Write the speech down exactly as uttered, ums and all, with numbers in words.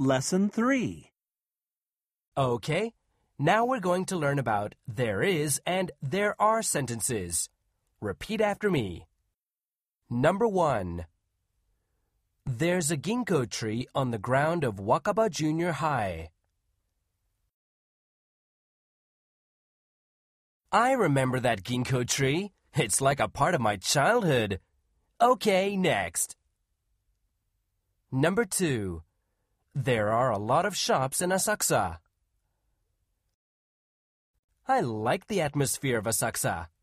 Lesson three. Okay, now we're going to learn about there is and there are sentences. Repeat after me. Number one. There's a ginkgo tree on the ground of Wakaba Junior High. I remember that ginkgo tree. It's like a part of my childhood. Okay, next. Number two. There are a lot of shops in Asakusa. I like the atmosphere of Asakusa.